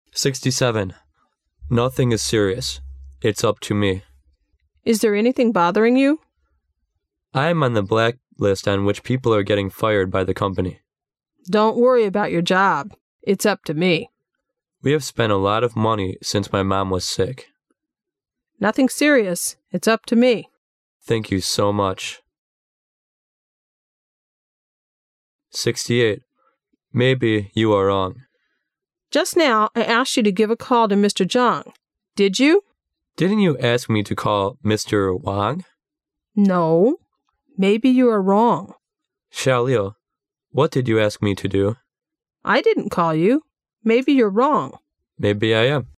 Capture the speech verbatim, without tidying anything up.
sixty-seven. Nothing is serious. It's up to me. Is there anything bothering you? I am on the blacklist on which people are getting fired by the company. Don't worry about your job. It's up to me. We have spent a lot of money since my mom was sick. Nothing serious. It's up to me. Thank you so much. sixty-eight. Maybe you are wrong. Just now, I asked you to give a call to Mister Zhang. Did you? Didn't you ask me to call Mister Wang? No. Maybe you are wrong. Xiaoliu, what did you ask me to do? I didn't call you. Maybe you're wrong. Maybe I am.